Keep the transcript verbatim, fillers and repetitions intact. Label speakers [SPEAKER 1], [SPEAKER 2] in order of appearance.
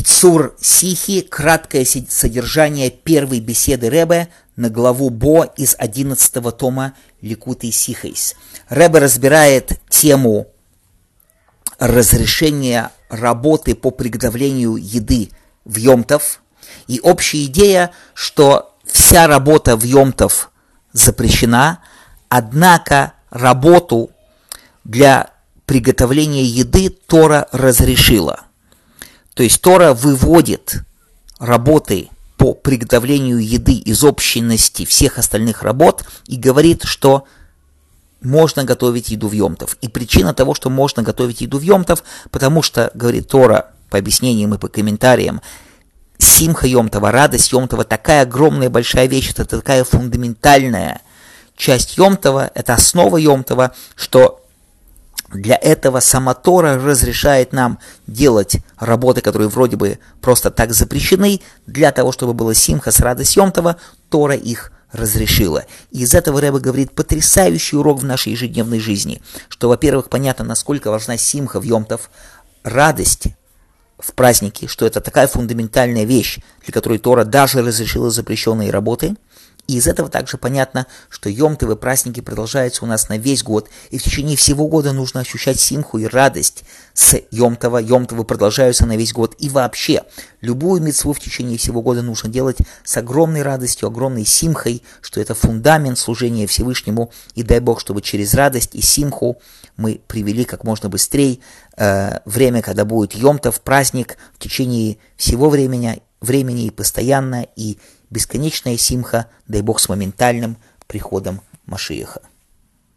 [SPEAKER 1] Кицур Сихи, краткое содержание первой беседы Ребе на главу Бо из одиннадцатого тома Ликутей Сихейс. Ребе разбирает тему разрешения работы по приготовлению еды в Йом-Тов. И общая идея, что вся работа в Йом-Тов запрещена, однако работу для приготовления еды Тора разрешила. То есть Тора выводит работы по приготовлению еды из общности всех остальных работ и говорит, что можно готовить еду в Йом-Тов. И причина того, что можно готовить еду в Йом-Тов, потому что, говорит Тора, по объяснениям и по комментариям, Симха Йом-Това, радость Йом-Това, такая огромная большая вещь, это такая фундаментальная часть Йом-Това, это основа Йом-Това, что для этого сама Тора разрешает нам делать работы, которые вроде бы просто так запрещены, для того, чтобы было Симха с радость Йом-Това, Тора их разрешила. И из этого Ребе говорит потрясающий урок в нашей ежедневной жизни, что, во-первых, понятно, насколько важна Симха в Йом-Тов, радость в празднике, что это такая фундаментальная вещь, для которой Тора даже разрешила запрещенные работы. И из этого также понятно, что Йом-Тов и праздники продолжаются у нас на весь год, и в течение всего года нужно ощущать симху и радость с Йом-Това. Йом-Товы продолжаются на весь год, и вообще любую мицву в течение всего года нужно делать с огромной радостью, огромной симхой, что это фундамент служения Всевышнему, и дай Бог, чтобы через радость и симху мы привели как можно быстрее э, время, когда будет Йом-Тов, праздник в течение всего времени, времени и постоянно, и бесконечная симха, дай Бог, с моментальным приходом Машиаха.